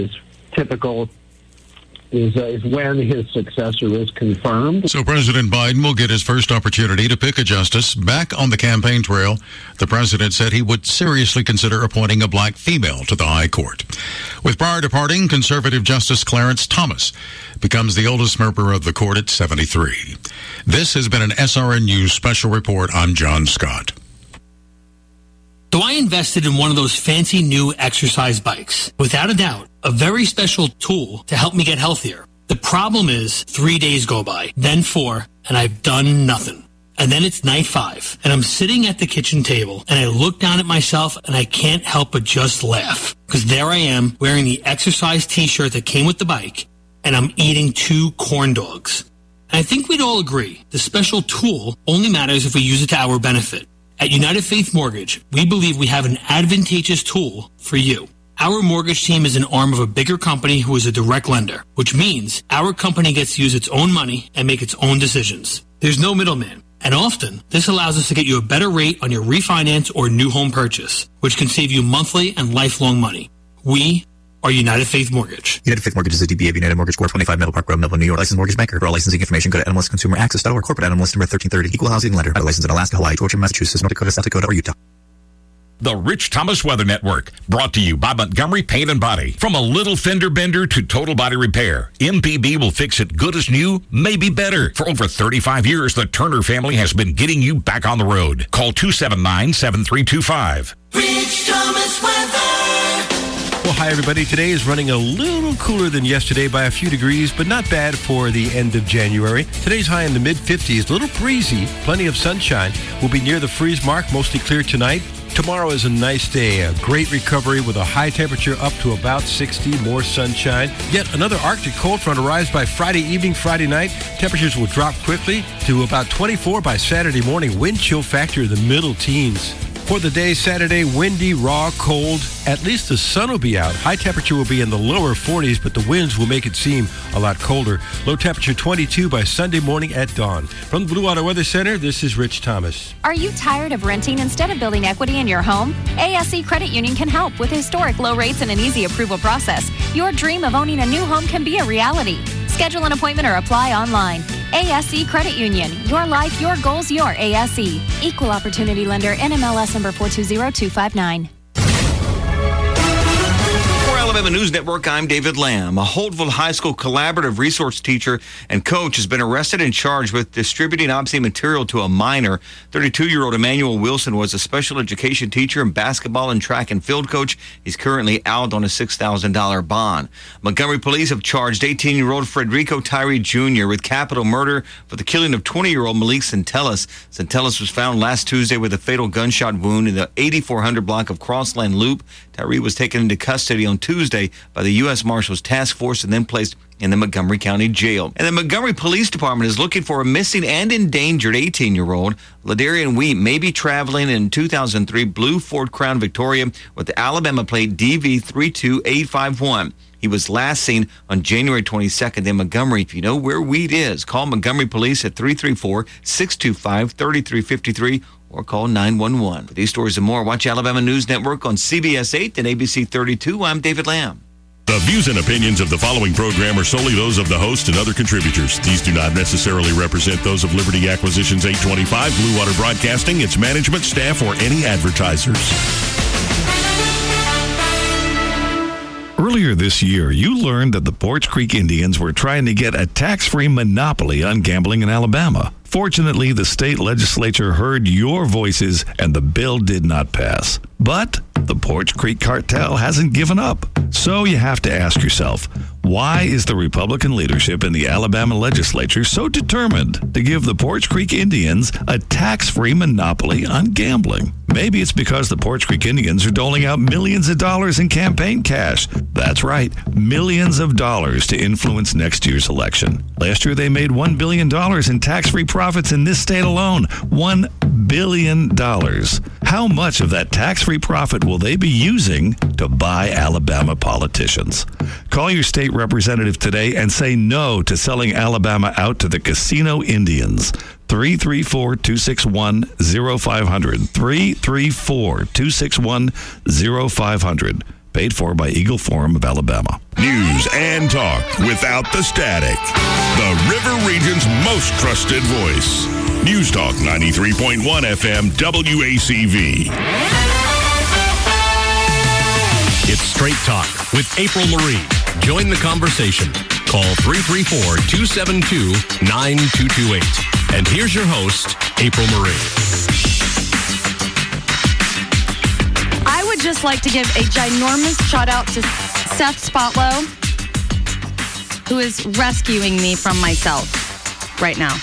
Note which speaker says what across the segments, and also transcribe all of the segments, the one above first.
Speaker 1: is typical is when his successor is confirmed.
Speaker 2: So President Biden will get his first opportunity to pick a justice back on the campaign trail. The president said he would seriously consider appointing a black female to the high court. With Breyer departing, conservative Justice Clarence Thomas becomes the oldest member of the court at 73. This has been an SRN News special report. I'm John Scott.
Speaker 3: So I invested in one of those fancy new exercise bikes. Without a doubt, a very special tool to help me get healthier. The problem is 3 days go by, then 4, and I've done nothing. And then it's night 5, and I'm sitting at the kitchen table, and I look down at myself, and I can't help but just laugh. Because there I am, wearing the exercise t-shirt that came with the bike, and I'm eating 2 corn dogs. And I think we'd all agree, the special tool only matters if we use it to our benefit. At United Faith Mortgage, we believe we have an advantageous tool for you. Our mortgage team is an arm of a bigger company who is a direct lender, which means our company gets to use its own money and make its own decisions. There's no middleman, and often this allows us to get you a better rate on your refinance or new home purchase, which can save you monthly and lifelong money. We are United Faith Mortgage.
Speaker 4: United Faith Mortgage is a DBA of United Mortgage Corp. 25 Middle Park Road, Melville, New York. Licensed mortgage banker. For all licensing information, go to NMLSConsumerAccess.org. Corporate NMLS number 1330. Equal housing lender. Licensed in Alaska, Hawaii, Georgia, Massachusetts, North Dakota, South Dakota, or Utah.
Speaker 5: The Rich Thomas Weather Network, brought to you by Montgomery Paint and Body. From a little fender bender to total body repair, MPB will fix it good as new, maybe better. For over 35 years, the Turner family has been getting you back on the road. Call 279-7325.
Speaker 6: Rich Thomas Weather.
Speaker 7: Well, hi, everybody. Today is running a little cooler than yesterday by a few degrees, but not bad for the end of January. Today's high in the mid-50s, a little breezy, plenty of sunshine. We'll be near the freeze mark, mostly clear tonight. Tomorrow is a nice day, a great recovery with a high temperature up to about 60, more sunshine. Yet another Arctic cold front arrives by Friday evening, Friday night. Temperatures will drop quickly to about 24 by Saturday morning. Wind chill factor in the middle teens. For the day, Saturday, windy, raw, cold. At least the sun will be out. High temperature will be in the lower 40s, but the winds will make it seem a lot colder. Low temperature 22 by Sunday morning at dawn. From the Blue Water Weather Center, this is Rich Thomas.
Speaker 8: Are you tired of renting instead of building equity in your home? ASC Credit Union can help with historic low rates and an easy approval process. Your dream of owning a new home can be a reality. Schedule an appointment or apply online. ASC Credit Union. Your life, your goals, your ASC. Equal Opportunity Lender. NMLS number 420259.
Speaker 9: For Alabama News Network, I'm David Lamb. A Holtville High School collaborative resource teacher and coach has been arrested and charged with distributing obscene material to a minor. 32-year-old Emmanuel Wilson was a special education teacher and basketball and track and field coach. He's currently out on a $6,000 bond. Montgomery police have charged 18-year-old Frederico Tyree Jr. with capital murder for the killing of 20-year-old Malik Centellas. Centellas was found last Tuesday with a fatal gunshot wound in the 8400 block of Crossland Loop. Tyree was taken into custody on Tuesday by the U.S. Marshals Task Force and then placed in the Montgomery County Jail. And the Montgomery Police Department is looking for a missing and endangered 18-year-old. Ladarian Wheat may be traveling in 2003 blue Ford Crown Victoria with the Alabama plate DV32851. He was last seen on January 22nd in Montgomery. If you know where Wheat is, call Montgomery Police at 334-625-3353 or call 911. For these stories and more, watch Alabama News Network on CBS 8 and ABC 32. I'm David Lamb.
Speaker 10: The views and opinions of the following program are solely those of the host and other contributors. These do not necessarily represent those of Liberty Acquisitions 825, Blue Water Broadcasting, its management, staff, or any advertisers.
Speaker 11: Earlier this year, you learned that the Poarch Creek Indians were trying to get a tax-free monopoly on gambling in Alabama. Fortunately, the state legislature heard your voices and the bill did not pass. But the Poarch Creek cartel hasn't given up. So you have to ask yourself, why is the Republican leadership in the Alabama legislature so determined to give the Poarch Creek Indians a tax-free monopoly on gambling? Maybe it's because the Poarch Creek Indians are doling out millions of dollars in campaign cash. That's right, millions of dollars to influence next year's election. Last year, they made $1 billion in tax-free profits in this state alone. $1 billion. How much of that tax-free profit will they be using to buy Alabama politicians? Call your state representative today and say no to selling Alabama out to the casino Indians. 334-261-0500. 334-261-0500. Paid for by Eagle Forum of Alabama.
Speaker 10: News and talk without the static. The River Region's most trusted voice. News Talk 93.1 FM WACV.
Speaker 12: It's Straight Talk with April Marie. Join the conversation. Call 334-272-9228. And here's your host, April Marie.
Speaker 13: I would just like to give a ginormous shout out to Seth Spotlow, who is rescuing me from myself right now.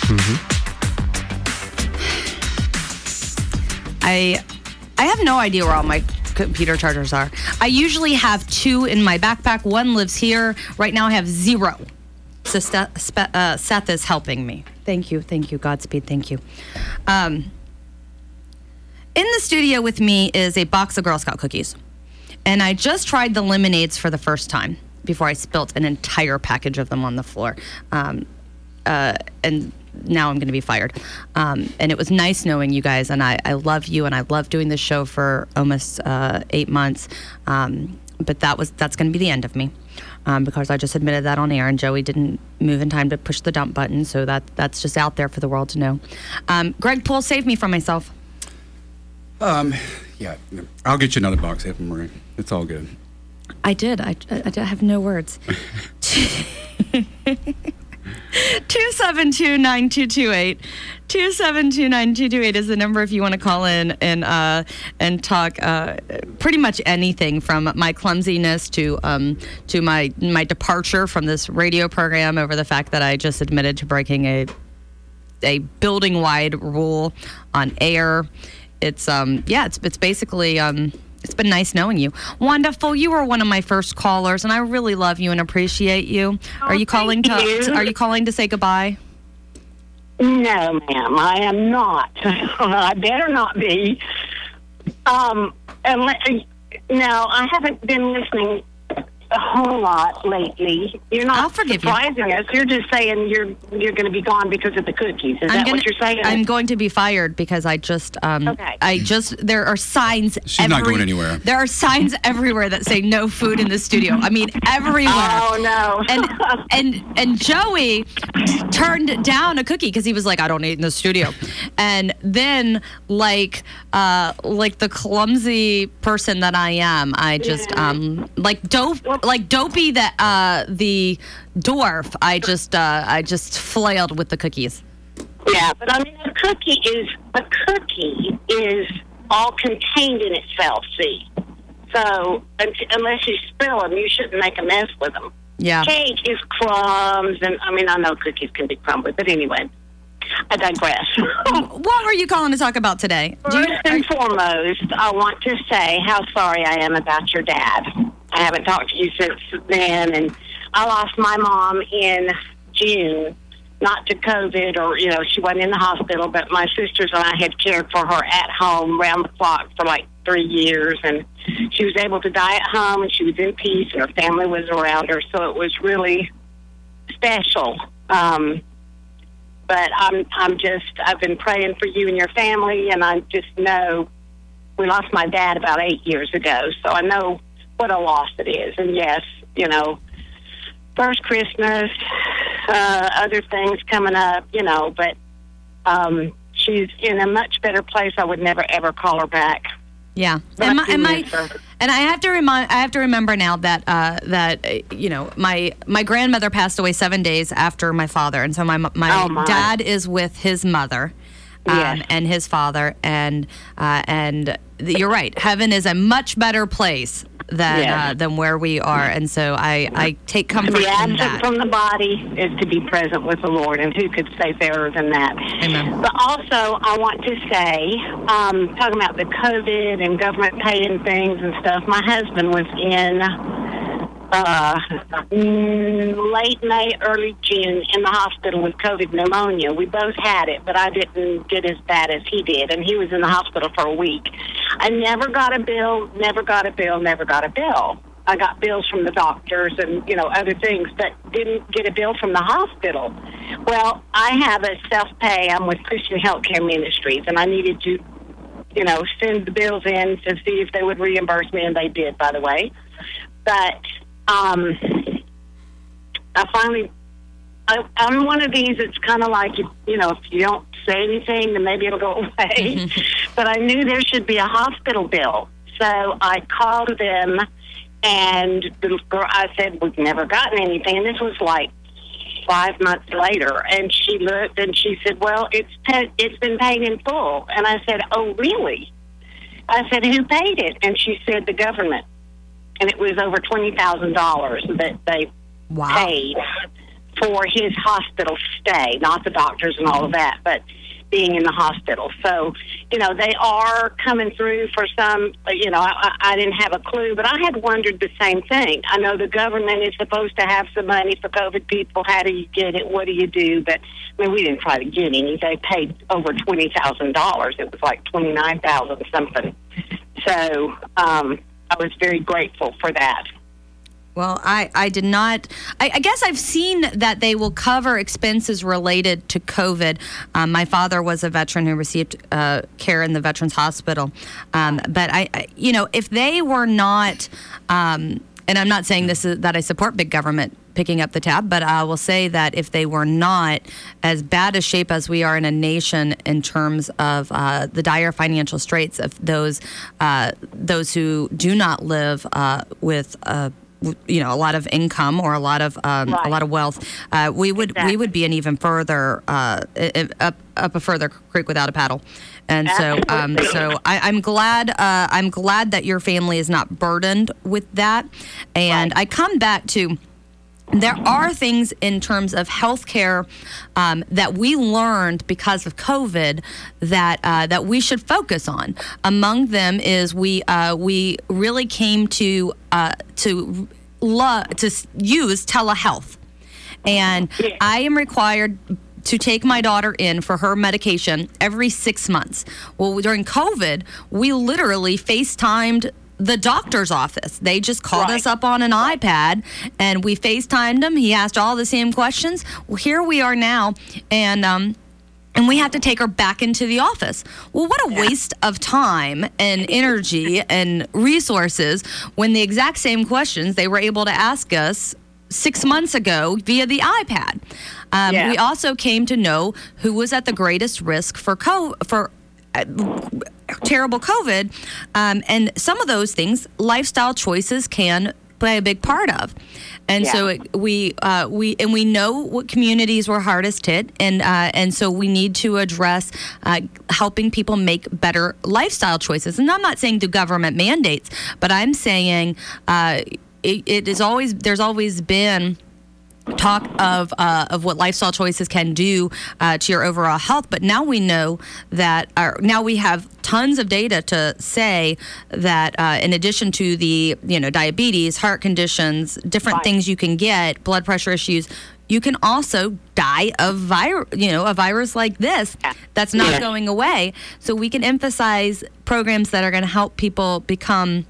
Speaker 13: I have no idea where all my computer chargers are. I usually have 2 in my backpack. 1 lives here. Right now I have 0. So Seth is helping me. Thank you. Godspeed. Thank you. In the studio with me is a box of Girl Scout cookies. And I just tried the lemonades for the first time before I spilt an entire package of them on the floor. And now I'm going to be fired. And it was nice knowing you guys, and I love you, and I love doing this show for almost 8 months. But that's going to be the end of me, because I just admitted that on air, and Joey didn't move in time to push the dump button, so that's just out there for the world to know. Greg Poole saved me from myself.
Speaker 14: Yeah, I'll get you another box, April Marie. It's all good.
Speaker 13: I did. I have no words. 272-9228. 272-9228 is the number if you want to call in and talk pretty much anything from my clumsiness to my departure from this radio program over the fact that I just admitted to breaking a building-wide rule on air. It's basically it's been nice knowing you. Wonderful. You were one of my first callers, and I really love you and appreciate you. Are you calling to say goodbye?
Speaker 15: No, ma'am, I am not. I better not be. No, I haven't been listening a whole lot lately. You're not surprising us. You're just saying you're going to be gone because of the cookies. Is that what you're saying?
Speaker 13: I'm going to be fired because there are signs.
Speaker 14: She's not going anywhere.
Speaker 13: There are signs everywhere that say no food in the studio. I mean, everywhere.
Speaker 15: Oh no!
Speaker 13: And Joey turned down a cookie because he was like, I don't eat in the studio. And then like the clumsy person that I am, I just like Dopey the dwarf. I just flailed with the cookies.
Speaker 15: Yeah, but I mean a cookie is all contained in itself. See, so unless you spill them, you shouldn't make a mess with them.
Speaker 13: Yeah,
Speaker 15: cake is crumbs, and I mean I know cookies can be crumbly, but anyway. I digress.
Speaker 13: What were you calling to talk about today?
Speaker 15: First and foremost, I want to say how sorry I am about your dad. I haven't talked to you since then, and I lost my mom in June, not to COVID or, she wasn't in the hospital, but my sisters and I had cared for her at home round the clock for like 3 years, and she was able to die at home, and she was in peace, and her family was around her, so it was really special. But I've been praying for you and your family, and I just know we lost my dad about 8 years ago, so I know what a loss it is. And yes, first Christmas, other things coming up, but she's in a much better place. I would never, ever call her back.
Speaker 13: Yeah. And I have to remember now that my grandmother passed away 7 days after my father, and so my dad is with his mother, and his father, and you're right. Heaven is a much better place than where we are, and so I take comfort in that.
Speaker 15: The absent from the body is to be present with the Lord, and who could say fairer than that?
Speaker 13: Amen.
Speaker 15: But also, I want to say, talking about the COVID and government paying things and stuff, my husband was in late May, early June in the hospital with COVID pneumonia. We both had it, but I didn't get as bad as he did, and he was in the hospital for a week. I never got a bill. I got bills from the doctors and, other things, but didn't get a bill from the hospital. Well, I have a self-pay. I'm with Christian Healthcare Ministries, and I needed to, send the bills in to see if they would reimburse me, and they did, by the way. But I finally, I'm one of these. It's kind of like, you know, if you don't say anything, then maybe it'll go away. But I knew there should be a hospital bill, so I called them, and the girl, I said, we've never gotten anything, and this was like 5 months later, and she looked and she said, well, it's been paid in full. And I said, oh, really? I said, who paid it? And she said, the government. And it was over $20,000 that they paid for his hospital stay, not the doctors and all of that, but being in the hospital. So, you know, they are coming through for some, you know, I didn't have a clue, but I had wondered the same thing. I know the government is supposed to have some money for COVID people. How do you get it? What do you do? But, I mean, we didn't try to get any. They paid over $20,000. It was like $29,000 something. So I was very grateful for that.
Speaker 13: Well, I did not. I guess I've seen that they will cover expenses related to COVID. My father was a veteran who received care in the Veterans Hospital. But you know, if they were not, and I'm not saying this is that I support big government picking up the tab, but I will say that if they were not as bad a shape as we are in a nation in terms of the dire financial straits of those who do not live with you know, a lot of income or a lot of wealth, we would be an even further up a further creek without a paddle. And so I'm glad that your family is not burdened with that. And I come back to, there are things in terms of healthcare that we learned because of COVID that we should focus on. Among them is we really came to use telehealth, and I am required to take my daughter in for her medication every 6 months. Well, during COVID, we literally FaceTimed the doctor's office. They just called us up on an iPad, and we FaceTimed him. He asked all the same questions. Well, here we are now, and we have to take her back into the office. Well, what a waste of time and energy and resources when the exact same questions they were able to ask us 6 months ago via the iPad. We also came to know who was at the greatest risk for terrible COVID, and some of those things, lifestyle choices can play a big part of. And so we know what communities were hardest hit, and so we need to address helping people make better lifestyle choices. And I'm not saying through government mandates, but I'm saying there's always been talk of what lifestyle choices can do to your overall health, but now we know that now we have tons of data to say that in addition to the diabetes, heart conditions, different things you can get, blood pressure issues, you can also die of a virus like this that's not going away. So we can emphasize programs that are going to help people become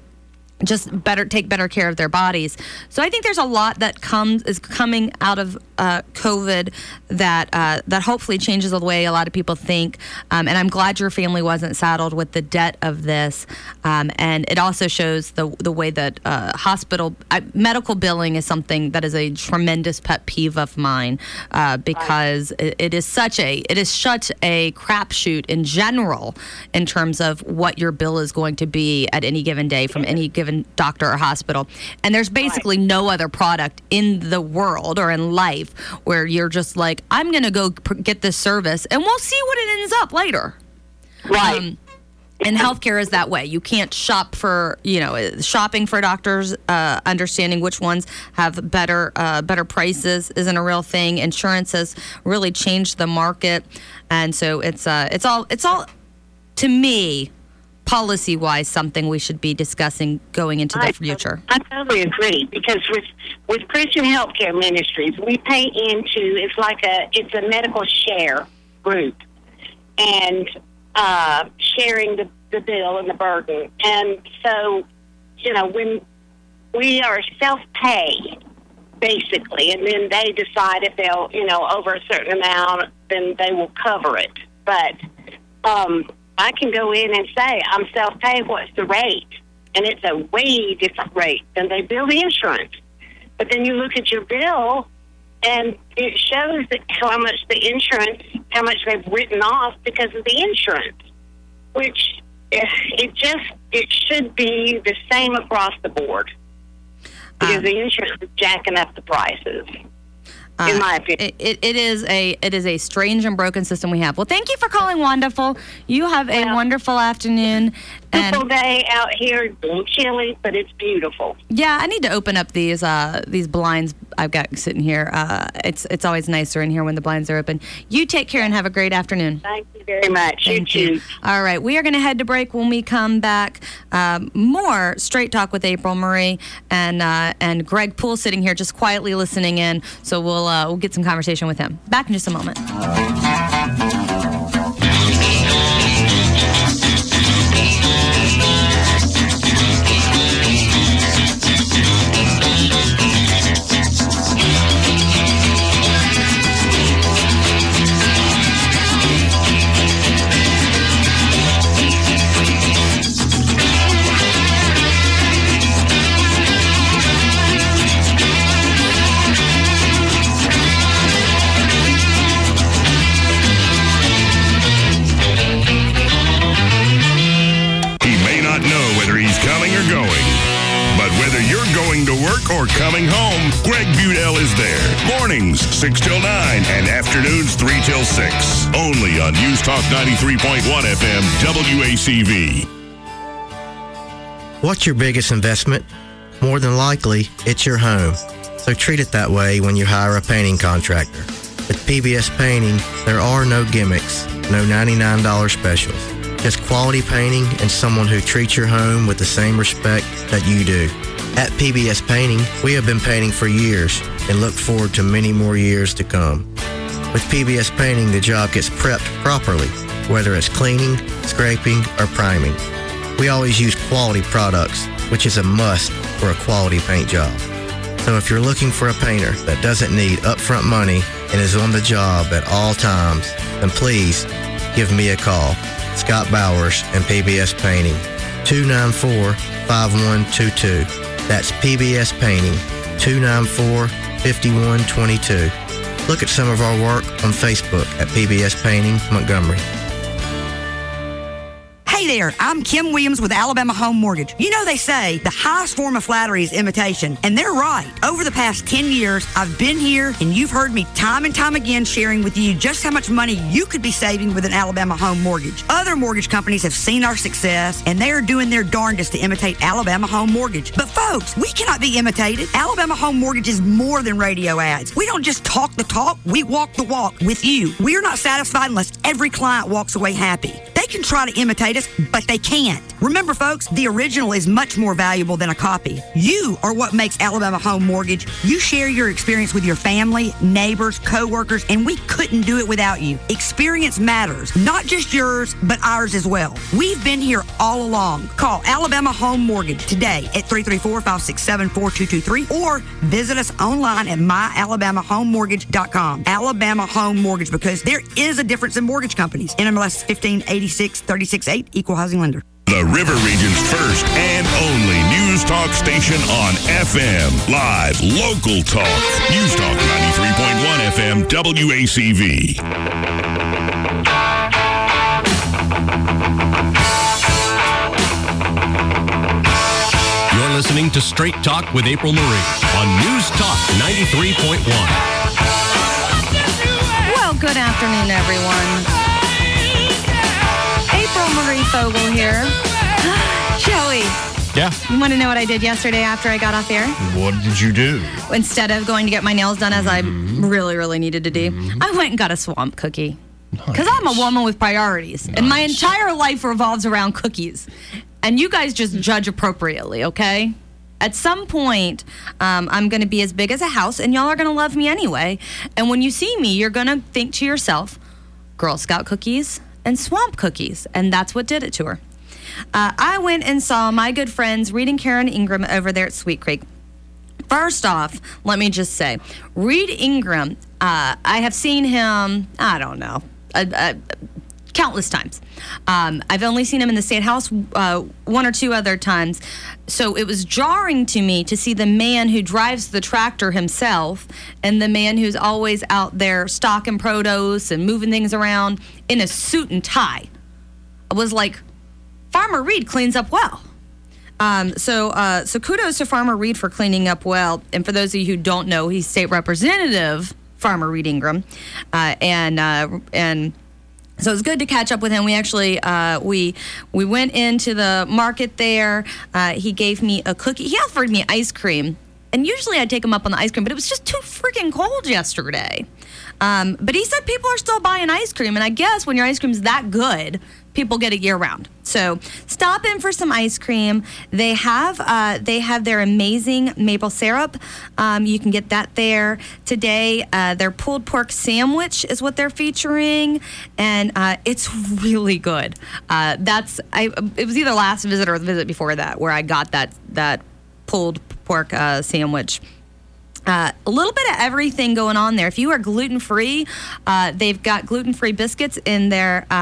Speaker 13: take better care of their bodies. So I think there's a lot that is coming out of COVID that hopefully changes the way a lot of people think. And I'm glad your family wasn't saddled with the debt of this. And it also shows the way that medical billing is something that is a tremendous pet peeve of mine because it is such a crapshoot in general in terms of what your bill is going to be at any given day from any given doctor or hospital. And there's basically no other product in the world or in life where you're just like, I'm going to go get this service and we'll see what it ends up later. Right. And healthcare is that way. You can't shop for, shopping for doctors, understanding which ones have better prices isn't a real thing. Insurance has really changed the market. And so it's all to me, policy-wise, something we should be discussing going into the future.
Speaker 15: I totally agree, because with Christian Healthcare Ministries, we pay into, it's a medical share group, and sharing the bill and the burden. And so, when we are self-pay, basically, and then they decide if they'll, over a certain amount, then they will cover it. But I can go in and say, I'm self-pay, what's the rate? and it's a way different rate than they bill the insurance. But then you look at your bill, and it shows that how much they've written off because of the insurance, which it should be the same across the board because the insurance is jacking up the prices. In my opinion,
Speaker 13: it is a strange and broken system we have. Well, thank you for calling, Wonderful. You have a wonderful afternoon.
Speaker 15: Beautiful day out here. It's a little chilly, but it's beautiful.
Speaker 13: Yeah, I need to open up these blinds I've got sitting here. It's always nicer in here when the blinds are open. You take care and have a great afternoon.
Speaker 15: Thank you very much.
Speaker 13: Thank you. All right, we are going to head to break. When we come back, more Straight Talk with April Marie and Greg Poole sitting here just quietly listening in. So we'll get some conversation with him. Back in just a moment.
Speaker 10: Or coming home, Greg Budell is there. Mornings, 6 till 9, and afternoons, 3 till 6. Only on News Talk 93.1 FM, WACV.
Speaker 16: What's your biggest investment? More than likely, it's your home. So treat it that way when you hire a painting contractor. With PBS Painting, there are no gimmicks, no $99 specials. Just quality painting and someone who treats your home with the same respect that you do. At PBS Painting, we have been painting for years and look forward to many more years to come. With PBS Painting, the job gets prepped properly, whether it's cleaning, scraping, or priming. We always use quality products, which is a must for a quality paint job. So if you're looking for a painter that doesn't need upfront money and is on the job at all times, then please give me a call. Scott Bowers and PBS Painting, 294-5122. That's PBS Painting, 294-5122. Look at some of our work on Facebook at PBS Painting Montgomery.
Speaker 17: Hey there, I'm Kim Williams with Alabama Home Mortgage. You know they say the highest form of flattery is imitation, and they're right. Over the past 10 years, I've been here, and you've heard me time and time again sharing with you just how much money you could be saving with an Alabama Home Mortgage. Other mortgage companies have seen our success, and they are doing their darndest to imitate Alabama Home Mortgage. But folks, we cannot be imitated. Alabama Home Mortgage is more than radio ads. We don't just talk the talk, we walk the walk with you. We are not satisfied unless every client walks away happy. They can try to imitate us, but they can't. Remember, folks, the original is much more valuable than a copy. You are what makes Alabama Home Mortgage. You share your experience with your family, neighbors, co-workers, and we couldn't do it without you. Experience matters, not just yours, but ours as well. We've been here all along. Call Alabama Home Mortgage today at 334-567-4223 or visit us online at myalabamahomemortgage.com. Alabama Home Mortgage, because there is a difference in mortgage companies. NMLS 1586-368, Equal Housing Lender.
Speaker 10: The River Region's first and only news talk station on FM. Live, local talk. News Talk 93.1 FM, WACV.
Speaker 12: You're listening to Straight Talk with April Marie on News Talk 93.1.
Speaker 13: Well, good afternoon, everyone. April Marie Fogel here. Joey.
Speaker 18: Yeah.
Speaker 13: You want to know what I did yesterday after I got off air?
Speaker 18: What did you do?
Speaker 13: Instead of going to get my nails done as I really, really needed to do, I went and got a swamp cookie. Because I'm a woman with priorities. And my entire life revolves around cookies. And you guys just judge appropriately, okay? At some point, I'm going to be as big as a house, and y'all are going to love me anyway. And when you see me, you're going to think to yourself, Girl Scout cookies and swamp cookies. And that's what did it to her. I went and saw my good friends Reed and Karen Ingram over there at Sweet Creek. First off, let me just say, Reed Ingram, I have seen him, I don't know, countless times. I've only seen him in the State House one or two other times. So it was jarring to me to see the man who drives the tractor himself and the man who's always out there stocking produce and moving things around in a suit and tie. I was like, Farmer Reed cleans up well. So kudos to Farmer Reed for cleaning up well. And for those of you who don't know, he's State Representative Farmer Reed Ingram. And so it was good to catch up with him. We actually, we went into the market there. He gave me a cookie. He offered me ice cream. And usually I'd take him up on the ice cream, but it was just too freaking cold yesterday. But he said people are still buying ice cream. And I guess when your ice cream's that good, people get it year round. So stop in for some ice cream. They have their amazing maple syrup. You can get that there today. Their pulled pork sandwich is what they're featuring, and it's really good. It was either last visit or the visit before that where I got that pulled pork sandwich. A little bit of everything going on there. If you are gluten-free, they've got gluten-free biscuits in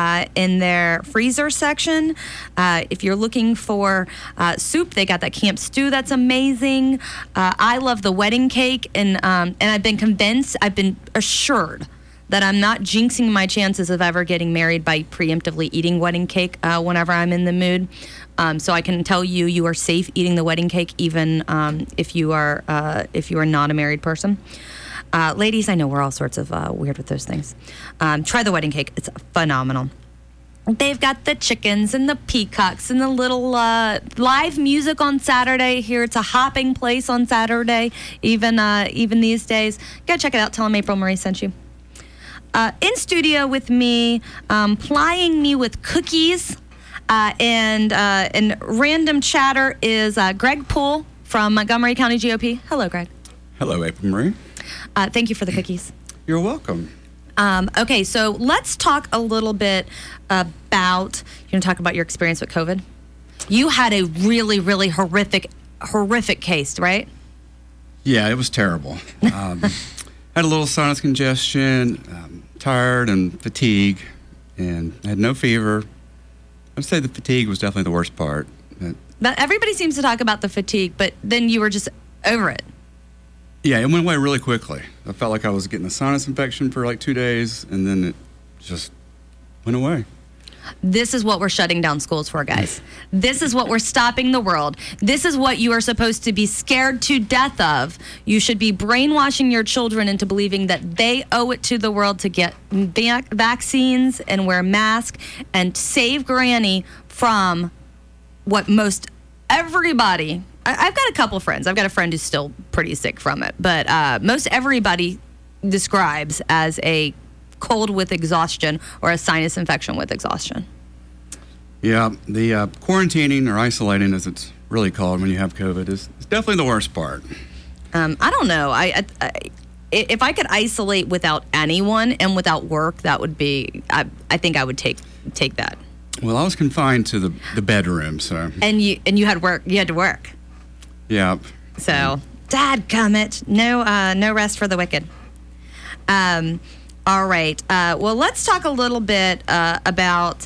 Speaker 13: their freezer section. If you're looking for soup, they got that camp stew that's amazing. I love the wedding cake, and I've been assured that I'm not jinxing my chances of ever getting married by preemptively eating wedding cake whenever I'm in the mood. So I can tell you are safe eating the wedding cake, even if you are not a married person. Ladies, I know we're all sorts of weird with those things. Try the wedding cake; it's phenomenal. They've got the chickens and the peacocks and the little live music on Saturday. Here, it's a hopping place on Saturday, even these days. Go check it out. Tell them April Marie sent you. In studio with me, plying me with cookies. And random chatter is Greg Poole from Montgomery County GOP. Hello, Greg.
Speaker 14: Hello, April Marie.
Speaker 13: Thank you for the cookies.
Speaker 14: You're welcome.
Speaker 13: Okay, so let's talk a little bit about, you're going to talk about your experience with COVID. You had a really, really horrific case, right?
Speaker 14: Yeah, it was terrible. Had a little sinus congestion, tired and fatigue, and had no fever. I'd say the fatigue was definitely the worst part.
Speaker 13: But everybody seems to talk about the fatigue, but then you were just over it.
Speaker 14: Yeah, it went away really quickly. I felt like I was getting a sinus infection for like 2 days, and then it just went away.
Speaker 13: This is what we're shutting down schools for, guys. This is what we're stopping the world. This is what you are supposed to be scared to death of. You should be brainwashing your children into believing that they owe it to the world to get vaccines and wear masks and save Granny from what most everybody... I've got a couple friends. I've got a friend who's still pretty sick from it. But most everybody describes as a cold with exhaustion or a sinus infection with exhaustion.
Speaker 14: Yeah, the quarantining or isolating, as it's really called when you have COVID, is definitely the worst part.
Speaker 13: I don't know. If I could isolate without anyone and without work, that would be. I think I would take that.
Speaker 14: Well, I was confined to the bedroom, so.
Speaker 13: And you had work. You had to work.
Speaker 14: Yeah.
Speaker 13: So, dadgummit, no rest for the wicked. All right. Well, let's talk a little bit about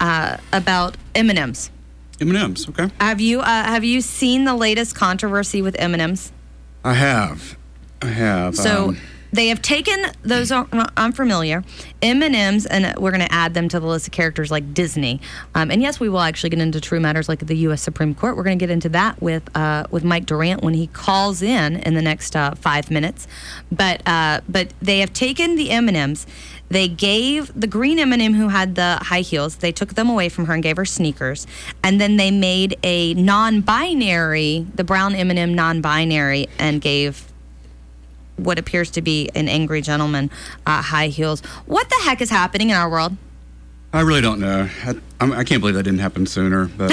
Speaker 13: M&Ms.
Speaker 14: M&Ms, okay.
Speaker 13: Have you seen the latest controversy with M&Ms?
Speaker 14: I have.
Speaker 13: So they have taken those unfamiliar M&Ms, and we're going to add them to the list of characters like Disney. And yes, we will actually get into true matters like the U.S. Supreme Court. We're going to get into that with Mike Durant when he calls in the next 5 minutes. But they have taken the M&Ms. They gave the green M&M who had the high heels, they took them away from her and gave her sneakers. And then they made a non-binary, the brown M&M non-binary, and gave what appears to be an angry gentleman high heels. What the heck is happening in our world?
Speaker 14: I really don't know. I can't believe that didn't happen sooner. But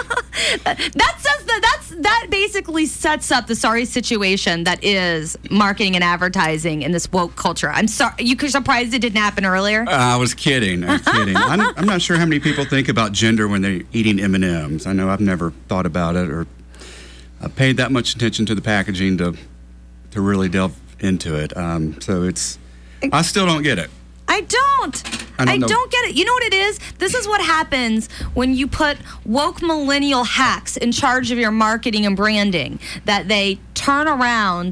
Speaker 13: that basically sets up the sorry situation that is marketing and advertising in this woke culture. I'm sorry. You surprised it didn't happen earlier?
Speaker 14: I was kidding. I'm not sure how many people think about gender when they're eating M&Ms. I know I've never thought about it or paid that much attention to the packaging to really delve into it. So I still don't get it.
Speaker 13: I I don't get it. You know what it is? This is what happens when you put woke millennial hacks in charge of your marketing and branding, that they turn around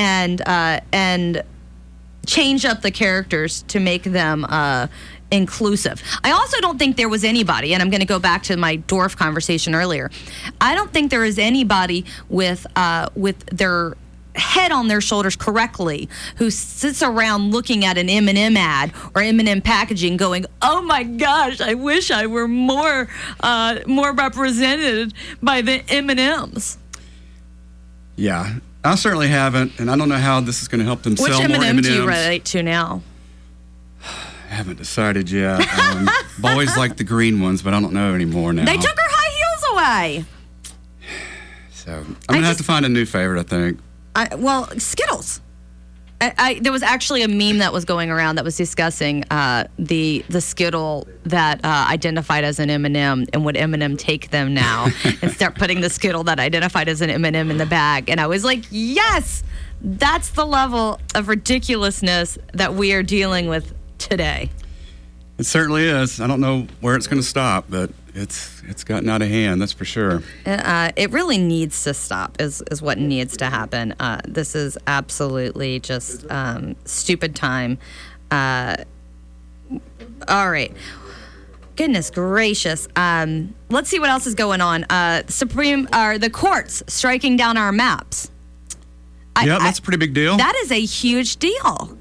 Speaker 13: and change up the characters to make them inclusive. I also don't think there was anybody, and I'm going to go back to my dwarf conversation earlier. I don't think there is anybody with their head on their shoulders correctly who sits around looking at an M&M ad or M&M packaging going, oh my gosh, I wish I were more represented by the M&Ms.
Speaker 14: Yeah, I certainly haven't, and I don't know how this is going to help them sell more M&Ms.
Speaker 13: Which M&M do you relate to now?
Speaker 14: I haven't decided yet. I've always liked the green ones, but I don't know anymore now.
Speaker 13: They took her high heels away.
Speaker 14: So I'm going to have to find a new favorite, I think.
Speaker 13: Well, Skittles. There was actually a meme that was going around that was discussing the Skittle that identified as an M&M, and would M&M take them now and start putting the Skittle that identified as an M&M in the bag. And I was like, yes, that's the level of ridiculousness that we are dealing with today.
Speaker 14: It certainly is. I don't know where it's going to stop, but it's gotten out of hand, that's for sure.
Speaker 13: It really needs to stop is what needs to happen. This is absolutely just stupid time. All right. Goodness gracious. Let's see what else is going on. The courts striking down our maps.
Speaker 14: That's a pretty big deal.
Speaker 13: That is a huge deal.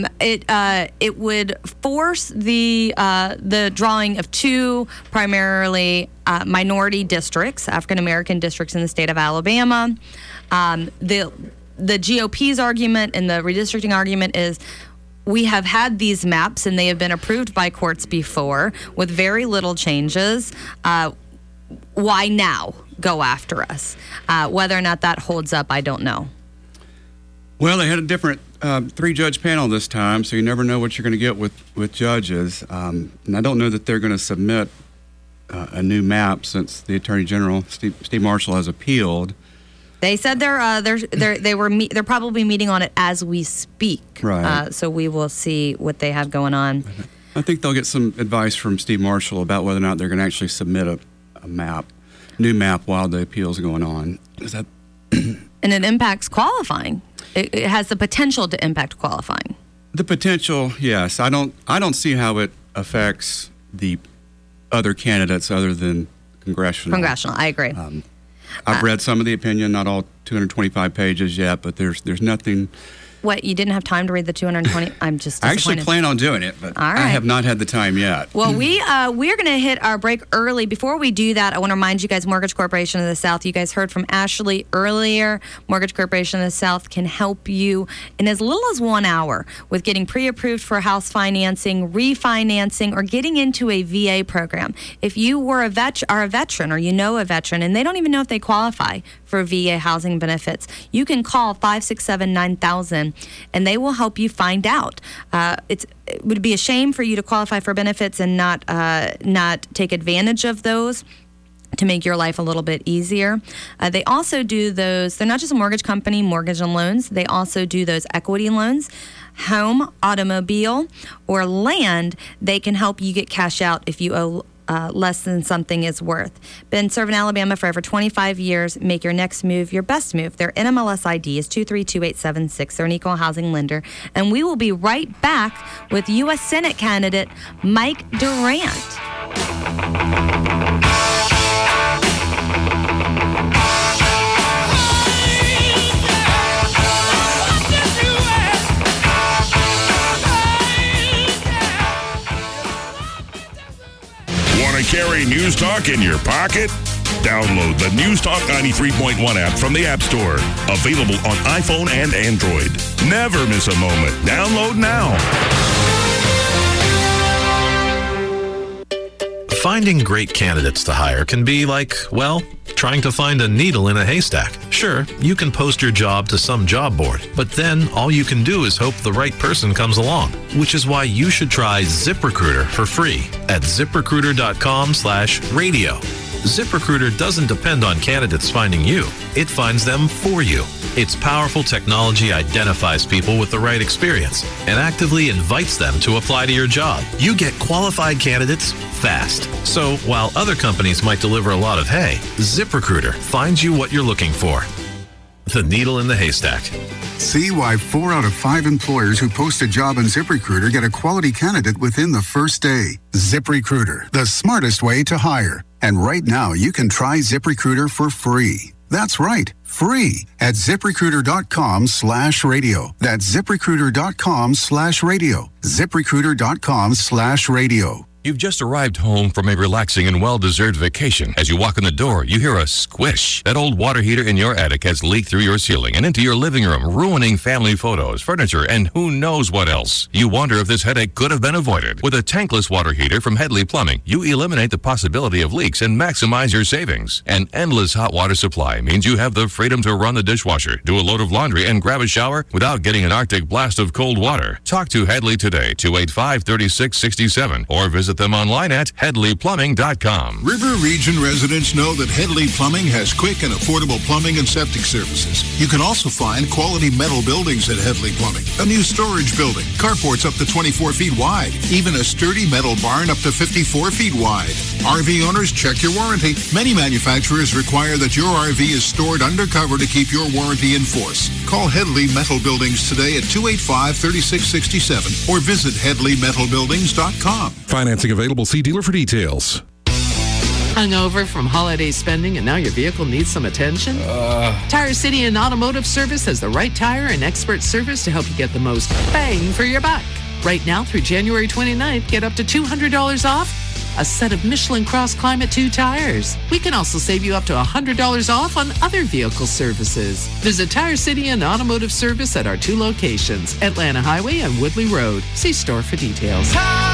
Speaker 13: It would force the drawing of two primarily minority districts, African American districts in the state of Alabama. The GOP's argument and the redistricting argument is, we have had these maps and they have been approved by courts before with very little changes. Why now go after us? Whether or not that holds up, I don't know.
Speaker 14: Well, they had a different three-judge panel this time, so you never know what you're going to get with judges. And I don't know that they're going to submit a new map since the Attorney General, Steve Marshall, has appealed.
Speaker 13: They said they're probably meeting on it as we speak.
Speaker 14: Right.
Speaker 13: So we will see what they have going on.
Speaker 14: I think they'll get some advice from Steve Marshall about whether or not they're going to actually submit a new map while the appeal's going on.
Speaker 13: And it impacts qualifying. It has the potential to impact qualifying.
Speaker 14: The potential, yes. I don't see how it affects the other candidates other than congressional.
Speaker 13: Congressional, I agree.
Speaker 14: I've read some of the opinion, not all 225 pages yet, but there's nothing.
Speaker 13: What, you didn't have time to read the 220? I'm just disappointed.
Speaker 14: I actually plan on doing it, but I have not had the time yet.
Speaker 13: Well, we're going to hit our break early. Before we do that, I want to remind you guys, Mortgage Corporation of the South, you guys heard from Ashley earlier. Mortgage Corporation of the South can help you in as little as 1 hour with getting pre-approved for house financing, refinancing, or getting into a VA program. If you are a veteran or you know a veteran and they don't even know if they qualify for VA housing benefits, you can call 567-9000 and they will help you find out. It would be a shame for you to qualify for benefits and not take advantage of those to make your life a little bit easier. They also do those, they're not just a mortgage company, mortgage and loans, they also do those equity loans. Home, automobile, or land, they can help you get cash out if you owe less than something is worth. Been serving Alabama for over 25 years. Make your next move your best move. Their NMLS ID is 232876. They're an equal housing lender. And we will be right back with U.S. Senate candidate Mike Durant.
Speaker 10: Want to carry News Talk in your pocket? Download the News Talk 93.1 app from the App Store. Available on iPhone and Android. Never miss a moment. Download now.
Speaker 18: Finding great candidates to hire can be like, well, trying to find a needle in a haystack. Sure, you can post your job to some job board, but then all you can do is hope the right person comes along, which is why you should try ZipRecruiter for free at ZipRecruiter.com/radio. ZipRecruiter doesn't depend on candidates finding you. It finds them for you. Its powerful technology identifies people with the right experience and actively invites them to apply to your job. You get qualified candidates fast. So while other companies might deliver a lot of hay, ZipRecruiter finds you what you're looking for. The needle in the haystack.
Speaker 19: See why 4 out of 5 employers who post a job on ZipRecruiter get a quality candidate within the first day. ZipRecruiter, the smartest way to hire. And right now, you can try ZipRecruiter for free. That's right, free at ZipRecruiter.com/radio. That's ZipRecruiter.com/radio. ZipRecruiter.com/radio.
Speaker 20: You've just arrived home from a relaxing and well-deserved vacation. As you walk in the door, you hear a squish. That old water heater in your attic has leaked through your ceiling and into your living room, ruining family photos, furniture, and who knows what else. You wonder if this headache could have been avoided. With a tankless water heater from Headley Plumbing, you eliminate the possibility of leaks and maximize your savings. An endless hot water supply means you have the freedom to run the dishwasher, do a load of laundry, and grab a shower without getting an Arctic blast of cold water. Talk to Headley today, 285-3667, or visit them online at HeadleyPlumbing.com.
Speaker 21: River Region residents know that Headley Plumbing has quick and affordable plumbing and septic services. You can also find quality metal buildings at Headley Plumbing. A new storage building, carports up to 24 feet wide, even a sturdy metal barn up to 54 feet wide. RV owners, check your warranty. Many manufacturers require that your RV is stored undercover to keep your warranty in force. Call Headley Metal Buildings today at 285-3667 or visit HeadleyMetalBuildings.com.
Speaker 22: Financing available. See dealer for details.
Speaker 23: Hungover from holiday spending and now your vehicle needs some attention? Tire City and Automotive Service has the right tire and expert service to help you get the most bang for your buck. Right now through January 29th, get up to $200 off a set of Michelin Cross Climate 2 tires. We can also save you up to $100 off on other vehicle services. Visit Tire City and Automotive Service at our 2 locations, Atlanta Highway and Woodley Road. See store for details.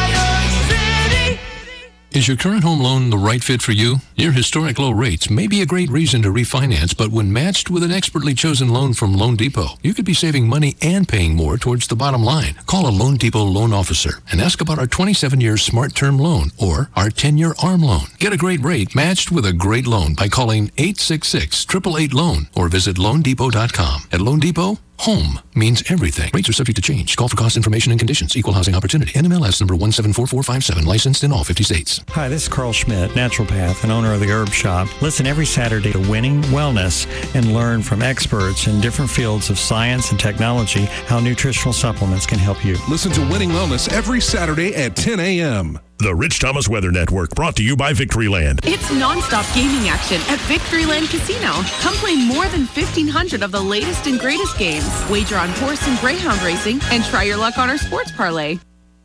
Speaker 24: Is your current home loan the right fit for you? Your historic low rates may be a great reason to refinance, but when matched with an expertly chosen loan from Loan Depot, you could be saving money and paying more towards the bottom line. Call a Loan Depot loan officer and ask about our 27-year Smart Term loan or our 10-year ARM loan. Get a great rate matched with a great loan by calling 866-888-LOAN or visit LoanDepot.com. At Loan Depot, home means everything. Rates are subject to change. Call for cost information and conditions. Equal housing opportunity. NMLS number 174457. Licensed in all 50 states.
Speaker 25: Hi, this is Carl Schmidt, naturopath and owner of the Herb Shop. Listen every Saturday to Winning Wellness and learn from experts in different fields of science and technology how nutritional supplements can help you.
Speaker 22: Listen to Winning Wellness every Saturday at 10 a.m.
Speaker 10: The Rich Thomas Weather Network, brought to you by Victoryland.
Speaker 26: It's nonstop gaming action at Victoryland Casino. Come play more than 1,500 of the latest and greatest games. Wager on horse and greyhound racing and try your luck on our sports parlay.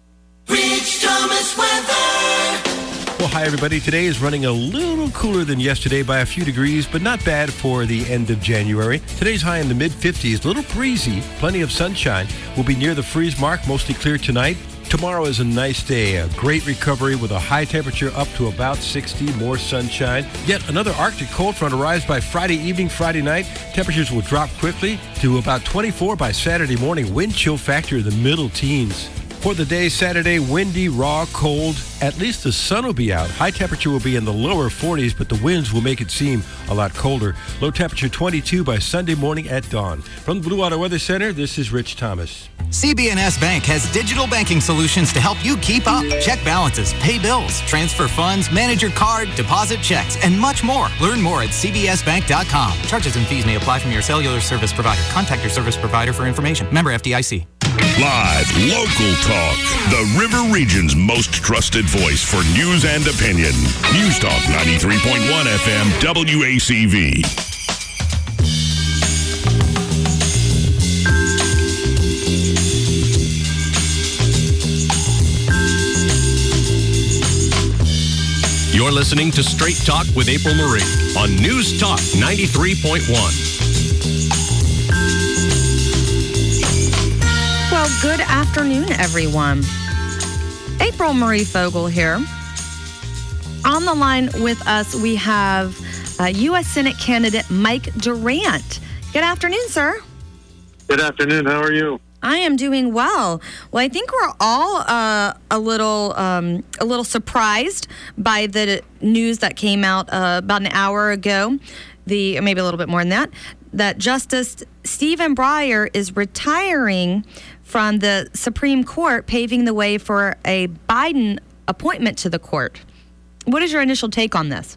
Speaker 6: Rich Thomas Weather.
Speaker 7: Well, hi, everybody. Today is running a little cooler than yesterday by a few degrees, but not bad for the end of January. Today's high in the mid-50s, a little breezy, plenty of sunshine. We'll be near the freeze mark, mostly clear tonight. Tomorrow is a nice day, a great recovery with a high temperature up to about 60, more sunshine. Yet another Arctic cold front arrives by Friday evening, Friday night. Temperatures will drop quickly to about 24 by Saturday morning. Wind chill factor in the middle teens. For the day, Saturday, windy, raw, cold. At least the sun will be out. High temperature will be in the lower 40s, but the winds will make it seem a lot colder. Low temperature 22 by Sunday morning at dawn. From the Blue Water Weather Center, this is Rich Thomas.
Speaker 27: CB&S Bank has digital banking solutions to help you keep up. Check balances, pay bills, transfer funds, manage your card, deposit checks, and much more. Learn more at cbsbank.com. Charges and fees may apply from your cellular service provider. Contact your service provider for information. Member FDIC.
Speaker 10: Live, local talk. The River Region's most trusted voice for news and opinion. News Talk 93.1 FM WACV.
Speaker 12: You're listening to Straight Talk with April Marie on News Talk 93.1.
Speaker 13: Well, good afternoon, everyone. April Marie Fogel here. On the line with us, we have U.S. Senate candidate Mike Durant. Good afternoon, sir.
Speaker 28: Good afternoon. How are you?
Speaker 13: I am doing well. Well, I think we're all a little surprised by the news that came out about an hour ago, maybe a little bit more than that Justice Stephen Breyer is retiring from the Supreme Court, paving the way for a Biden appointment to the court. What is your initial take on this?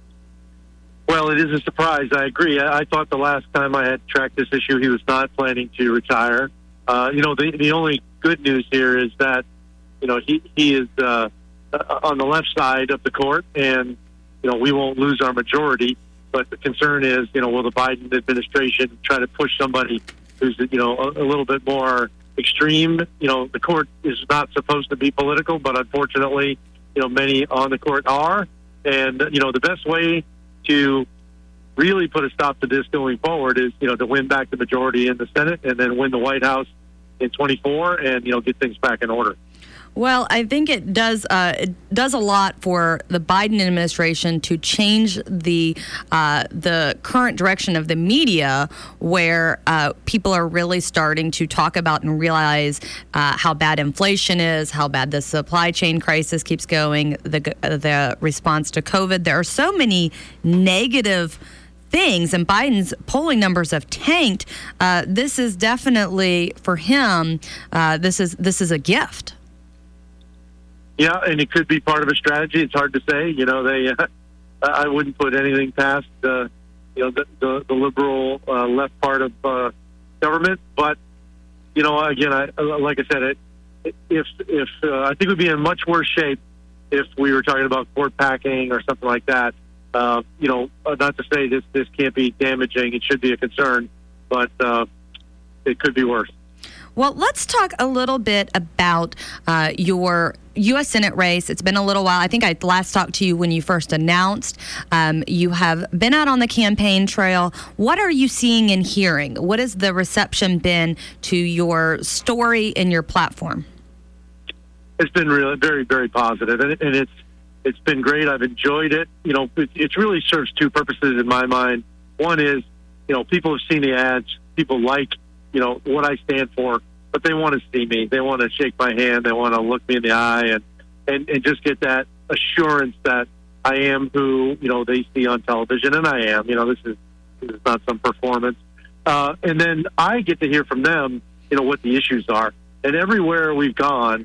Speaker 1: Well, it is a surprise. I agree. I thought the last time I had tracked this issue, he was not planning to retire. The only good news here is that, he is on the left side of the court, and, we won't lose our majority. But the concern is, will the Biden administration try to push somebody who's, a little bit more extreme? The court is not supposed to be political, but unfortunately, many on the court are. And, the best way to really put a stop to this going forward is, to win back the majority in the Senate and then win the White House in 24 and, get things back in order.
Speaker 13: Well, I think it does a lot for the Biden administration to change the current direction of the media, where people are really starting to talk about and realize how bad inflation is, how bad the supply chain crisis keeps going, the response to COVID. There are so many negative things, and Biden's polling numbers have tanked. This is definitely for him. This is a gift.
Speaker 1: Yeah, and it could be part of a strategy. It's hard to say. I wouldn't put anything past the liberal left part of government. But again, like I said, if I think we'd be in much worse shape if we were talking about court packing or something like that. Not to say this can't be damaging. It should be a concern, but it could be worse.
Speaker 13: Well, let's talk a little bit about your U.S. Senate race. It's been a little while. I think I last talked to you when you first announced. You have been out on the campaign trail. What are you seeing and hearing? What has the reception been to your story and your platform?
Speaker 1: It's been really very, very positive, and it's been great. I've enjoyed it. It really serves two purposes in my mind. One is, people have seen the ads. People like what I stand for, but they want to see me. They want to shake my hand. They want to look me in the eye and just get that assurance that I am who, they see on television, and I am. This is not some performance. And then I get to hear from them, what the issues are. And everywhere we've gone,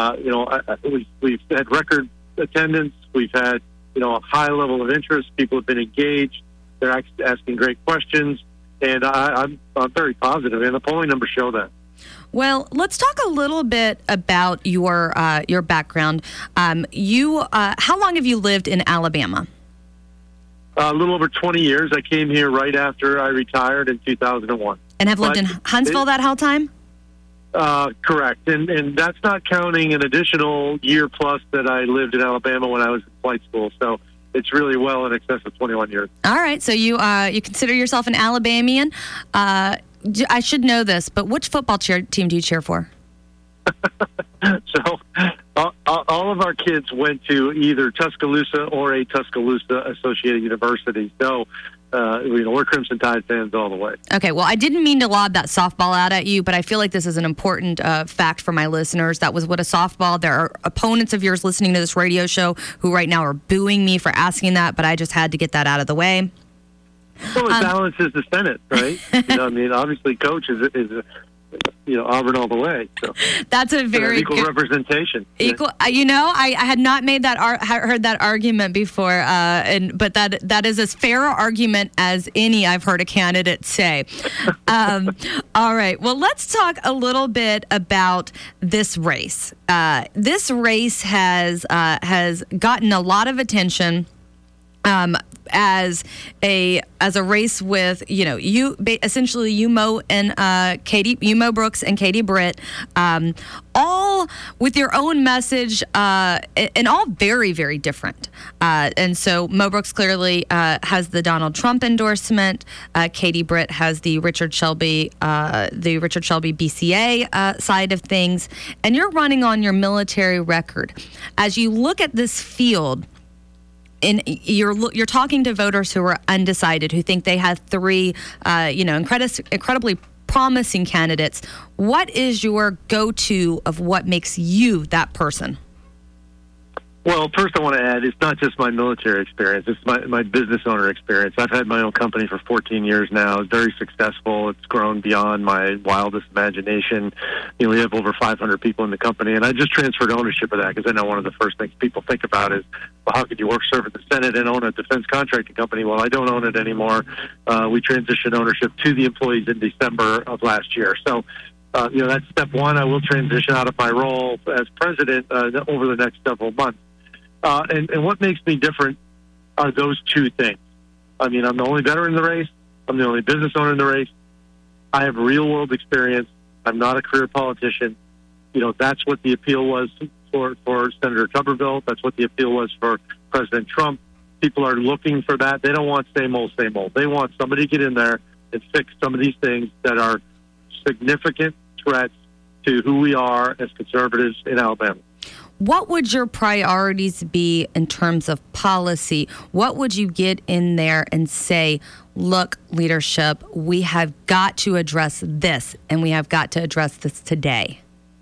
Speaker 1: we've had record attendance. We've had, a high level of interest. People have been engaged. They're asking great questions. And I'm very positive, and the polling numbers show that.
Speaker 13: Well, let's talk a little bit about your background. How long have you lived in Alabama?
Speaker 1: A little over 20 years. I came here right after I retired in 2001.
Speaker 13: And have lived in Huntsville that whole time?
Speaker 1: Correct. And that's not counting an additional year plus that I lived in Alabama when I was in flight school. So it's really well in excess of 21 years. All
Speaker 13: right. So you consider yourself an Alabamian. I should know this, but which football team do you cheer for?
Speaker 1: So all of our kids went to either Tuscaloosa or a Tuscaloosa-associated university. So, we're Crimson Tide fans all the way.
Speaker 13: Okay, well, I didn't mean to lob that softball out at you, but I feel like this is an important fact for my listeners. That was what a softball. There are opponents of yours listening to this radio show who right now are booing me for asking that, but I just had to get that out of the way.
Speaker 1: Well, it balances the Senate, right? Obviously, Coach is Auburn all the way. So
Speaker 13: that's a very
Speaker 1: equal
Speaker 13: good
Speaker 1: representation.
Speaker 13: Equal, I had not made that heard that argument before, but that is as fair an argument as any I've heard a candidate say. All right, well, let's talk a little bit about this race. This race has gotten a lot of attention. As a race with you Mo and Brooks and Katie Britt, all with your own message, and all very, very different. And so Mo Brooks clearly has the Donald Trump endorsement. Katie Britt has the Richard Shelby BCA side of things, and you're running on your military record. As you look at this field. And you're talking to voters who are undecided, who think they have three, incredibly promising candidates. What is your go-to of what makes you that person?
Speaker 1: Well, first I want to add, it's not just my military experience. It's my business owner experience. I've had my own company for 14 years now. It's very successful. It's grown beyond my wildest imagination. We have over 500 people in the company, and I just transferred ownership of that because I know one of the first things people think about is, well, how could you serve in the Senate and own a defense contracting company? Well, I don't own it anymore. We transitioned ownership to the employees in December of last year. So, that's step one. I will transition out of my role as president over the next several months. And what makes me different are those two things. I mean, I'm the only veteran in the race. I'm the only business owner in the race. I have real-world experience. I'm not a career politician. That's what the appeal was for Senator Tuberville. That's what the appeal was for President Trump. People are looking for that. They don't want same old, same old. They want somebody to get in there and fix some of these things that are significant threats to who we are as conservatives in Alabama.
Speaker 13: What would your priorities be in terms of policy? What would you get in there and say, look, leadership, we have got to address this, and we have got to address this today?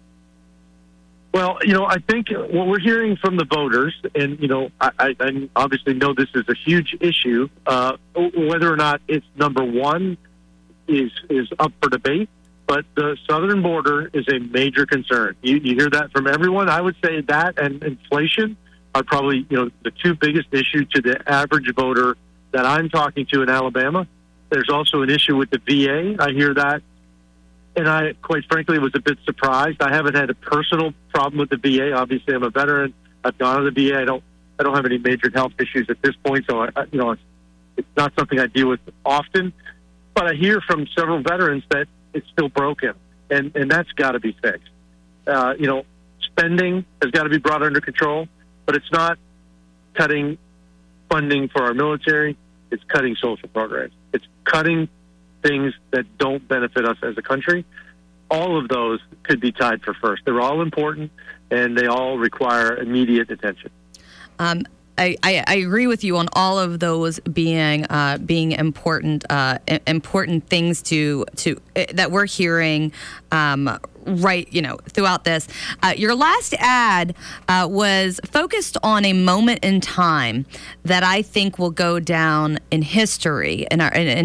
Speaker 1: Well, I think what we're hearing from the voters, and, I obviously know this is a huge issue, whether or not it's number one is up for debate. But the southern border is a major concern. You hear that from everyone. I would say that and inflation are probably, the two biggest issues to the average voter that I'm talking to in Alabama. There's also an issue with the VA. I hear that. And I, quite frankly, was a bit surprised. I haven't had a personal problem with the VA. Obviously, I'm a veteran. I've gone to the VA. I don't have any major health issues at this point. So, it's not something I deal with often. But I hear from several veterans that it's still broken, and that's got to be fixed. Spending has got to be brought under control, but it's not cutting funding for our military. It's cutting social programs. It's cutting things that don't benefit us as a country. All of those could be tied for first. They're all important, and they all require immediate attention.
Speaker 13: I agree with you on all of those being important important things to that we're hearing throughout this. Your last ad was focused on a moment in time that I think will go down in history in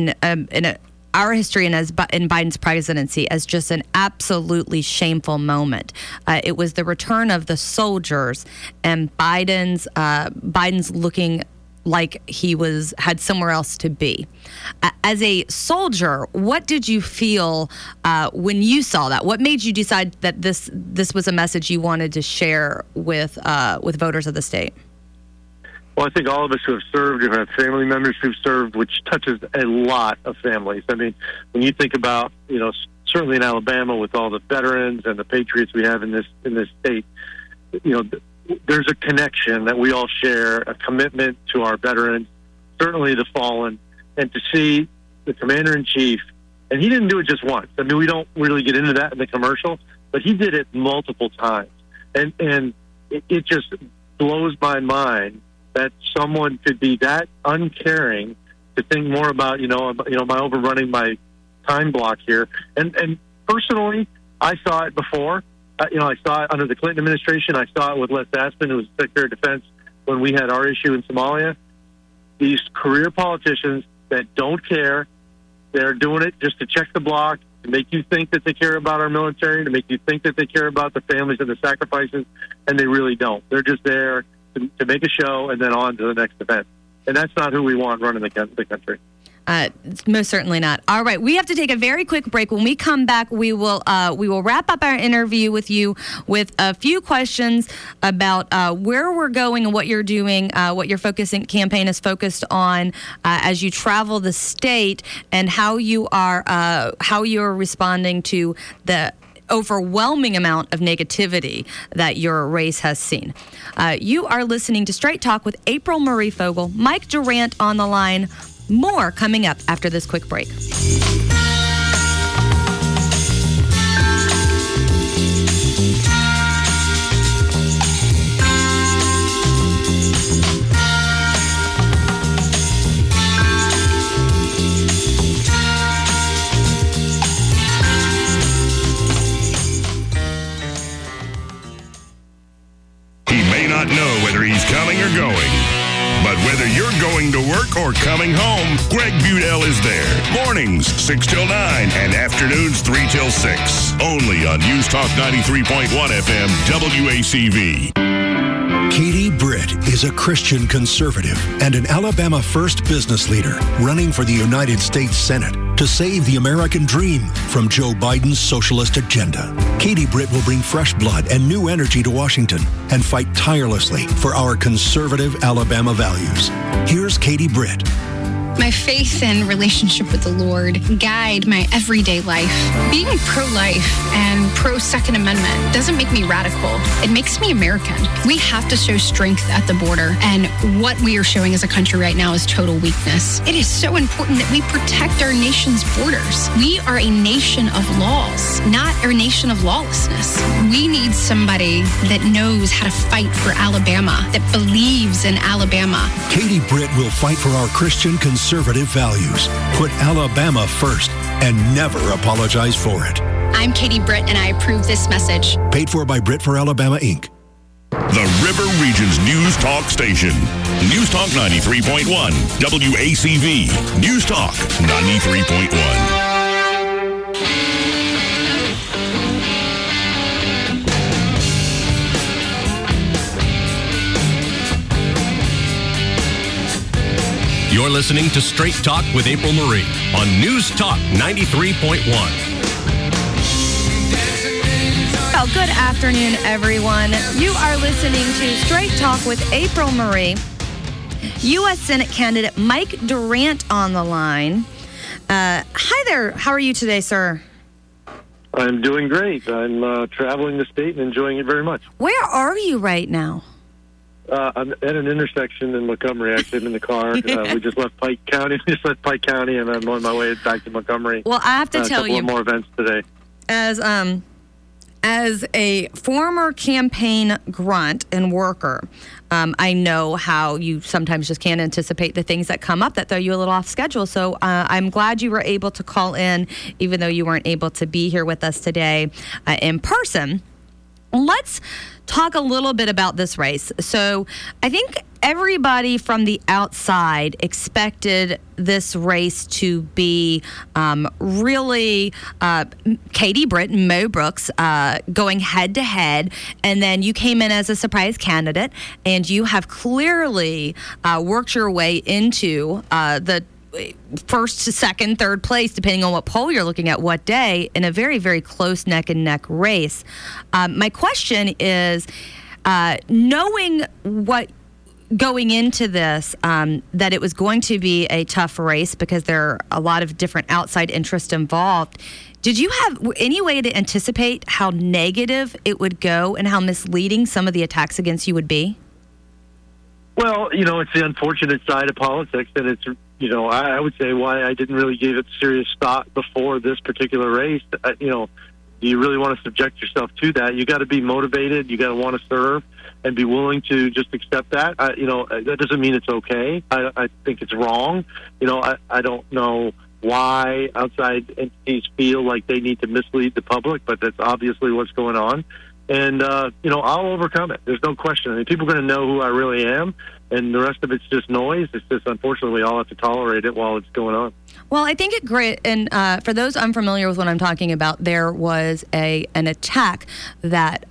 Speaker 13: our history and in Biden's presidency as just an absolutely shameful moment. It was the return of the soldiers and Biden's looking like he had somewhere else to be. As a soldier, what did you feel when you saw that? What made you decide that this was a message you wanted to share with voters of the state?
Speaker 1: Well, I think all of us who have served, who have family members who've served, which touches a lot of families. I mean, when you think about, certainly in Alabama with all the veterans and the patriots we have in this state, there's a connection that we all share, a commitment to our veterans, certainly the fallen, and to see the commander-in-chief, and he didn't do it just once. I mean, we don't really get into that in the commercial, but he did it multiple times. And it just blows my mind that someone could be that uncaring to think more about, my overrunning my time block here. And personally, I saw it before. I saw it under the Clinton administration. I saw it with Les Aspin, who was Secretary of Defense when we had our issue in Somalia. These career politicians that don't care, they're doing it just to check the block, to make you think that they care about our military, to make you think that they care about the families and the sacrifices, and they really don't. They're just there to make a show and then on to the next event. And that's not who we want running the country.
Speaker 13: Most certainly not. All right, we have to take a very quick break. When we come back, we will wrap up our interview with you with a few questions about where we're going and what you're doing, what your campaign is focused on as you travel the state, and how you're responding to the overwhelming amount of negativity that your race has seen. You are listening to Straight Talk with April Marie Fogel, Mike Durant on the line. More coming up after this quick break.
Speaker 10: not know whether he's coming or going. But whether you're going to work or coming home, Greg Budell is there. Mornings, 6 till 9, and afternoons, 3 till 6. Only on News Talk 93.1 FM, WACV.
Speaker 2: Katie Britt is a Christian conservative and an Alabama First business leader running for the United States Senate to save the American dream from Joe Biden's socialist agenda. Katie Britt will bring fresh blood and new energy to Washington and fight tirelessly for our conservative Alabama values. Here's Katie Britt.
Speaker 3: My faith and relationship with the Lord guide my everyday life. Being pro-life and pro-Second Amendment doesn't make me radical. It makes me American. We have to show strength at the border, and what we are showing as a country right now is total weakness. It is so important that we protect our nation's borders. We are a nation of laws, not a nation of lawlessness. We need somebody that knows how to fight for Alabama, that believes in Alabama.
Speaker 2: Katie Britt will fight for our Christian conservative values. Put Alabama first and never apologize for it.
Speaker 3: I'm Katie Britt, and I approve this message.
Speaker 2: Paid for by Britt for Alabama, Inc.
Speaker 10: The River Region's News Talk station. News Talk 93.1, WACV. News Talk 93.1.
Speaker 12: You're listening to Straight Talk with April Marie on News Talk 93.1.
Speaker 13: Well, good afternoon, everyone. You are listening to Straight Talk with April Marie. U.S. Senate candidate Mike Durant on the line. Hi there. How are you today, sir?
Speaker 1: I'm doing great. I'm traveling the state and enjoying it very much.
Speaker 13: Where are you right now?
Speaker 1: I'm at an intersection in Montgomery. Actually, I'm in the car. We just left Pike County. And I'm on my way back to Montgomery.
Speaker 13: Well, I have to tell you,
Speaker 1: a couple more events today.
Speaker 13: As a former campaign grunt and worker, I know how you sometimes just can't anticipate the things that come up that throw you a little off schedule. So I'm glad you were able to call in, even though you weren't able to be here with us today in person. Let's talk a little bit about this race. So I think everybody from the outside expected this race to be really Katie Britt and Mo Brooks going head to head, and then you came in as a surprise candidate, and you have clearly worked your way into the first to second, third place, depending on what poll you're looking at, what day, in a very, very close neck-and-neck race. My question is, knowing what going into this, that it was going to be a tough race because there are a lot of different outside interests involved, did you have any way to anticipate how negative it would go and how misleading some of the attacks against you would be?
Speaker 1: Well, it's the unfortunate side of politics, and it's, I would say why I didn't really give it serious thought before this particular race. Do you really want to subject yourself to that? You got to be motivated. You got to want to serve and be willing to just accept that. That doesn't mean it's okay. I think it's wrong. I don't know why outside entities feel like they need to mislead the public, but that's obviously what's going on. And, I'll overcome it. There's no question. I mean, people are going to know who I really am, and the rest of it's just noise. It's just, unfortunately, we all have to tolerate it while it's going on.
Speaker 13: Well, I think it's great. And for those unfamiliar with what I'm talking about, there was an attack that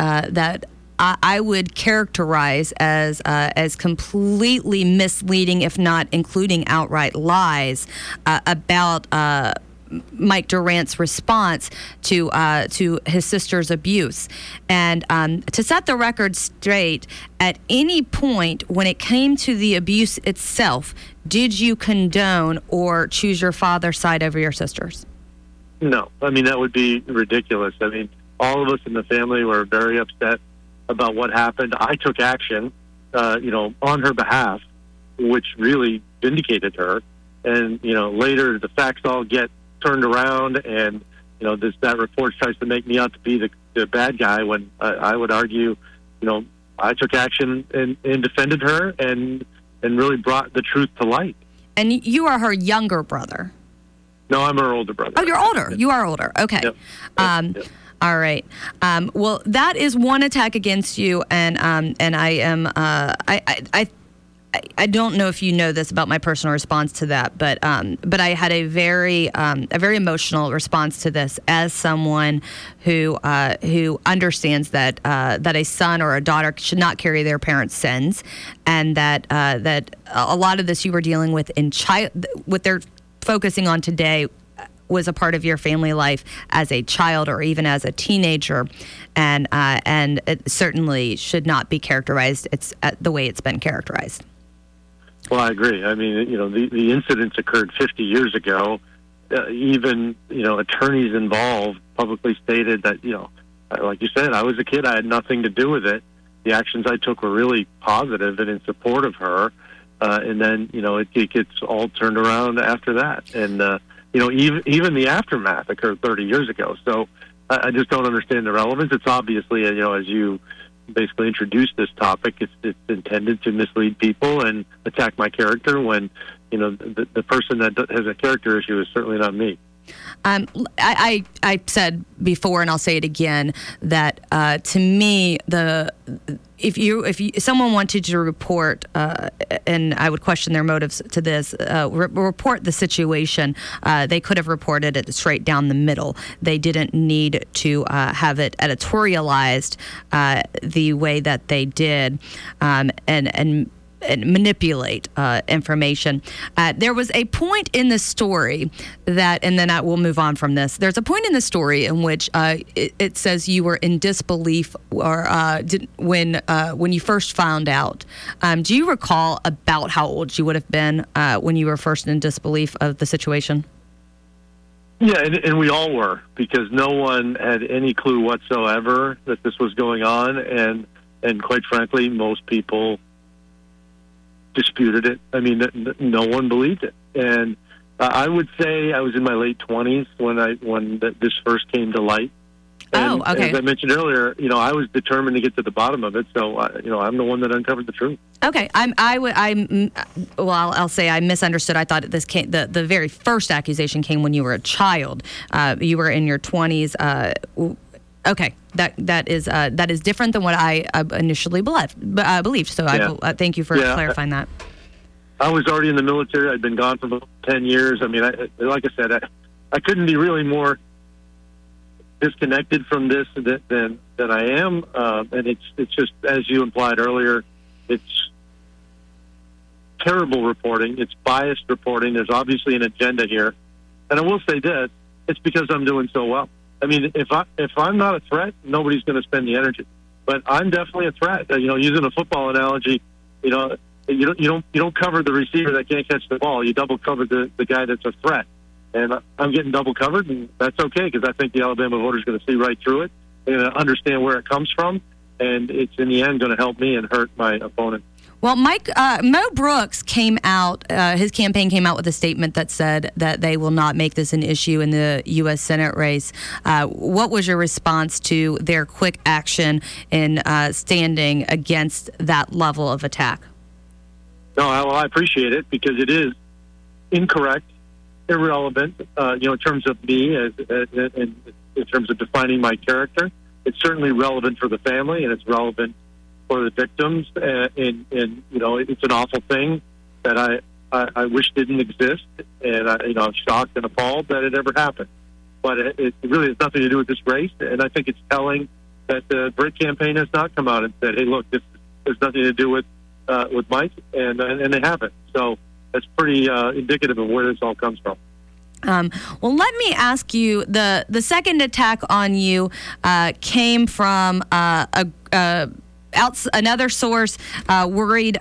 Speaker 13: I would characterize as completely misleading, if not including outright lies, about Mike Durant's response to his sister's abuse. And to set the record straight, at any point when it came to the abuse itself, did you condone or choose your father's side over your sister's?
Speaker 1: No. I mean, that would be ridiculous. I mean, all of us in the family were very upset about what happened. I took action, on her behalf, which really vindicated her. And, later the facts all get turned around, and that report tries to make me out to be the bad guy, when I would argue I took action and defended her and really brought the truth to light.
Speaker 13: And you are her younger brother?
Speaker 1: No, I'm her older brother.
Speaker 13: Oh, you're older. You are older. Okay.
Speaker 1: Yep. Yep.
Speaker 13: All right. Well, that is one attack against you, and I am I don't know if you know this about my personal response to that, but I had a very emotional response to this as someone who understands that a son or a daughter should not carry their parents' sins, and that a lot of this you were dealing with what they're focusing on today was a part of your family life as a child or even as a teenager, and it certainly should not be characterized the way it's been characterized.
Speaker 1: Well, I agree. I mean, the incidents occurred 50 years ago. Even, attorneys involved publicly stated that, like you said, I was a kid. I had nothing to do with it. The actions I took were really positive and in support of her. And then, it gets all turned around after that. And, even the aftermath occurred 30 years ago. So I just don't understand the relevance. It's obviously, as you basically introduced this topic, it's intended to mislead people and attack my character when, the person that has a character issue is certainly not me.
Speaker 13: I said before, and I'll say it again, that to me, if someone wanted to report, and I would question their motives to this, report the situation, they could have reported it straight down the middle. They didn't need to have it editorialized the way that they did, and manipulate information. There was a point in the story that, and then we'll move on from this. There's a point in the story in which it says you were in disbelief, or when you first found out. Do you recall about how old you would have been when you were first in disbelief of the situation?
Speaker 1: Yeah, and we all were, because no one had any clue whatsoever that this was going on, and quite frankly, most people disputed it. I mean, no one believed it. And I would say I was in my late 20s when this first came to light. And
Speaker 13: okay.
Speaker 1: As I mentioned earlier, I was determined to get to the bottom of it. So, I'm the one that uncovered the truth.
Speaker 13: Okay, I'll say I misunderstood. I thought this came, the very first accusation came when you were a child. You were in your 20s. Okay, that is different than what I initially believed. So I thank you for clarifying that.
Speaker 1: I was already in the military. I'd been gone for about 10 years. I mean, like I said, I couldn't be really more disconnected from this than I am. And it's just, as you implied earlier, it's terrible reporting. It's biased reporting. There's obviously an agenda here. And I will say this: it's because I'm doing so well. I mean, if I'm not a threat, nobody's going to spend the energy. But I'm definitely a threat. Using a football analogy, you don't cover the receiver that can't catch the ball. You double cover the guy that's a threat. And I'm getting double covered, and that's okay, because I think the Alabama voters are going to see right through it. They're going to understand where it comes from, and it's in the end going to help me and hurt my opponent.
Speaker 13: Well, Mo Brooks came out, his campaign came out with a statement that said that they will not make this an issue in the U.S. Senate race. What was your response to their quick action in standing against that level of attack?
Speaker 1: No, I appreciate it, because it is incorrect, irrelevant, in terms of me, in terms of defining my character. It's certainly relevant for the family, and it's relevant for the victims, and it's an awful thing that I wish didn't exist, and I'm shocked and appalled that it ever happened. But it really has nothing to do with this race, and I think it's telling that the Brit campaign has not come out and said, "Hey, look, this has nothing to do with Mike," and they haven't. So that's pretty indicative of where this all comes from.
Speaker 13: Well, let me ask you: the second attack on you came from another source worried,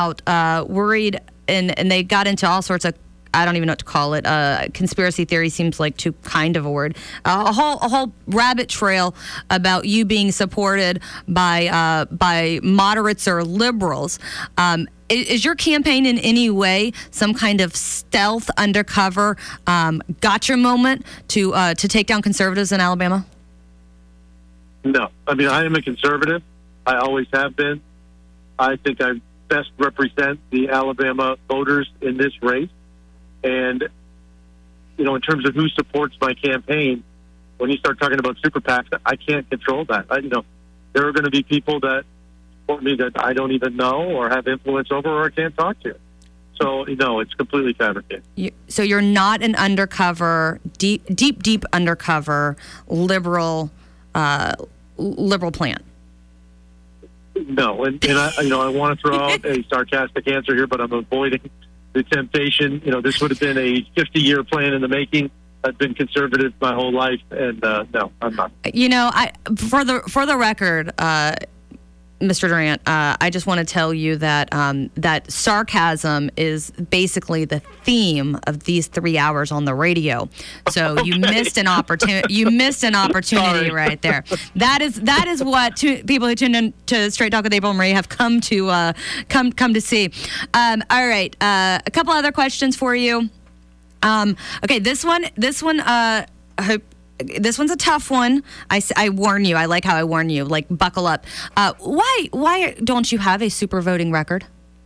Speaker 13: and they got into all sorts of, I don't even know what to call it. Conspiracy theory seems like too kind of a word. A whole rabbit trail about you being supported by moderates or liberals. Is your campaign in any way some kind of stealth, undercover, gotcha moment to take down conservatives in Alabama?
Speaker 1: No. I mean, I am a conservative. I always have been. I think I best represent the Alabama voters in this race. And, in terms of who supports my campaign, when you start talking about super PACs, I can't control that. There are going to be people that support me that I don't even know or have influence over or I can't talk to. So, no, it's completely fabricated.
Speaker 13: So you're not an undercover, deep undercover liberal plant.
Speaker 1: No, and I want to throw out a sarcastic answer here, but I'm avoiding the temptation. This would have been a 50-year plan in the making. I've been conservative my whole life, and no, I'm not.
Speaker 13: For the record, Mr. Durant, I just want to tell you that that sarcasm is basically the theme of these 3 hours on the radio. So you missed an opportunity. You missed an opportunity right there. That is what people who tune in to Straight Talk with April Marie have come to see. All right, a couple other questions for you. Okay, this one. This one's a tough one. I warn you. I like how I warn you. Like, buckle up. Why don't you have a super voting record?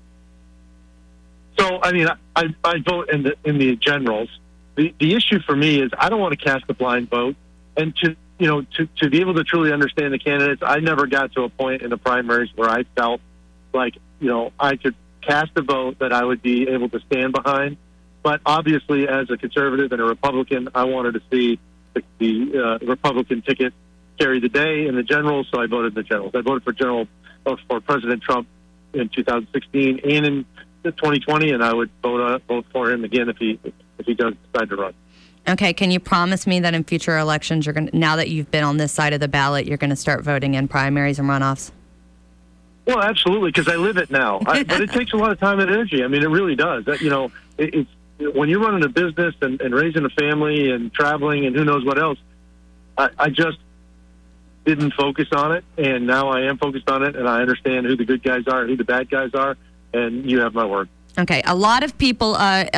Speaker 1: So, I vote in the generals. The issue for me is I don't want to cast a blind vote, and to be able to truly understand the candidates, I never got to a point in the primaries where I felt like I could cast a vote that I would be able to stand behind. But obviously, as a conservative and a Republican, I wanted to see the Republican ticket carry the day in the generals, so I voted in the generals. I voted for President Trump in 2016 and in 2020, and I would vote for him again if he does decide to run.
Speaker 13: Okay, can you promise me that in future elections, now that you've been on this side of the ballot, you're going to start voting in primaries and runoffs?
Speaker 1: Well, absolutely, because I live it now. But it takes a lot of time and energy. It really does. It's when you're running a business and raising a family and traveling and who knows what else, I just didn't focus on it, and now I am focused on it, and I understand who the good guys are, who the bad guys are, and you have my word. Okay,
Speaker 13: a lot of people,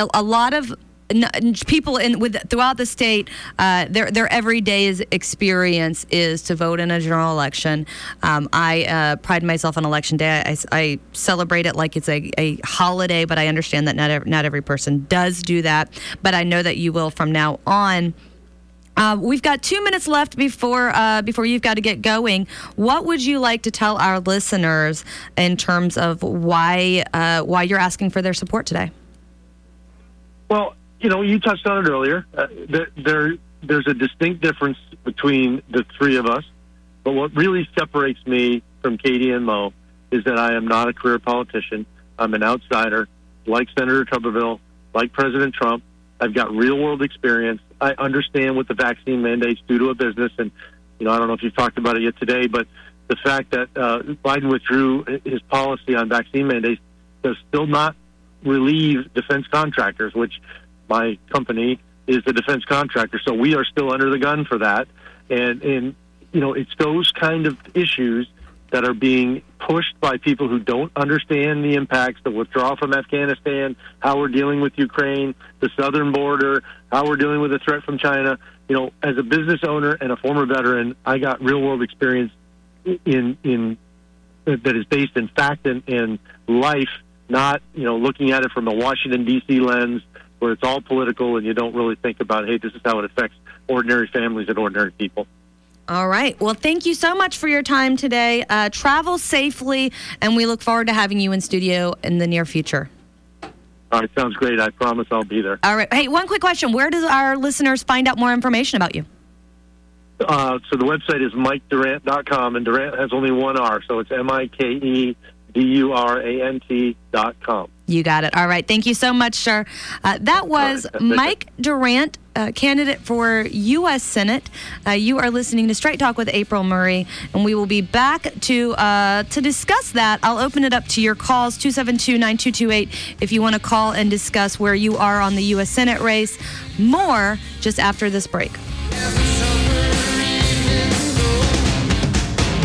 Speaker 13: people throughout the state, their everyday experience is to vote in a general election. I pride myself on Election Day. I celebrate it like it's a holiday, but I understand that not every person does do that. But I know that you will from now on. We've got 2 minutes left before you've got to get going. What would you like to tell our listeners in terms of why you're asking for their support today?
Speaker 1: Well, you touched on it earlier. There's a distinct difference between the three of us. But what really separates me from Katie and Mo is that I am not a career politician. I'm an outsider, like Senator Tuberville, like President Trump. I've got real-world experience. I understand what the vaccine mandates do to a business. And, I don't know if you've talked about it yet today, but the fact that Biden withdrew his policy on vaccine mandates does still not relieve defense contractors, which my company is the defense contractor, so we are still under the gun for that. And it's those kind of issues that are being pushed by people who don't understand the impacts, the withdrawal from Afghanistan, how we're dealing with Ukraine, the southern border, how we're dealing with the threat from China. As a business owner and a former veteran, I got real-world experience in that is based in fact and life, not looking at it from a Washington, D.C. lens, where it's all political and you don't really think about, hey, this is how it affects ordinary families and ordinary people.
Speaker 13: All right. Well, thank you so much for your time today. Travel safely, and we look forward to having you in studio in the near future.
Speaker 1: All right. Sounds great. I promise I'll be there.
Speaker 13: All right. Hey, one quick question. Where do our listeners find out more information about you?
Speaker 1: So the website is MikeDurant.com, and Durant has only one R, so it's MikeDurant.com.
Speaker 13: You got it. All right. Thank you so much, sir. That was Mike Durant, candidate for U.S. Senate. You are listening to Straight Talk with April Murray, and we will be back to discuss that. I'll open it up to your calls, 272-9228, if you want to call and discuss where you are on the U.S. Senate race. More just after this break.